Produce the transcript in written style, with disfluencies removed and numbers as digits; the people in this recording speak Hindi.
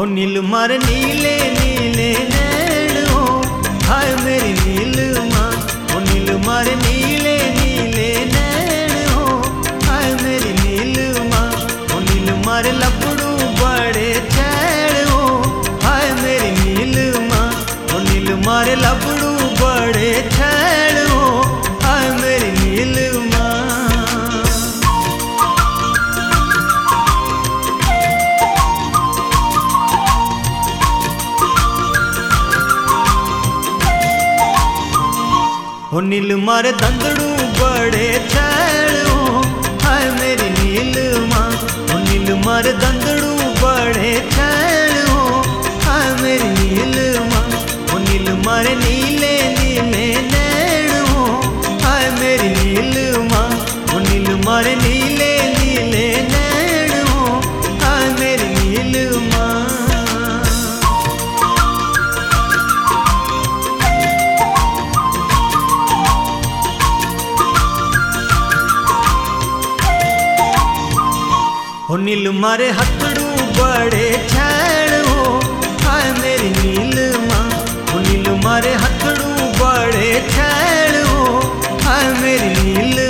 हो नीलमर नीले नीले नैन हो, हाय मेरी नीलमा। हो नीलमर नीले नीले नैन हो, हाय मेरी नीलमा। हो नीलमर लपड़ू बड़े छैल हो, हाय मेरी नीलमा। हो नीलमर लपड़ू बड़े छैल हो, हाय मेरी नीलमा। हो नीलमर दंदड़ू बड़े छैल हो, हाय मेरी नीलमा। हो नीलमर दंदड़ू बड़े छैल हो, हाय मेरी नीलमा। हो नीलमर नीले नीले नैन हो, हाय मेरी नीलमा। हो नीलमर नीले नीले नैन हो, हाय मेरी नीलमा। हो नीलमर हथड़ू बड़े छैल हो, हाय मेरी नीलमा। हो नीलमर हथड़ू बड़े छैल हो, हाय मेरी नीलमा।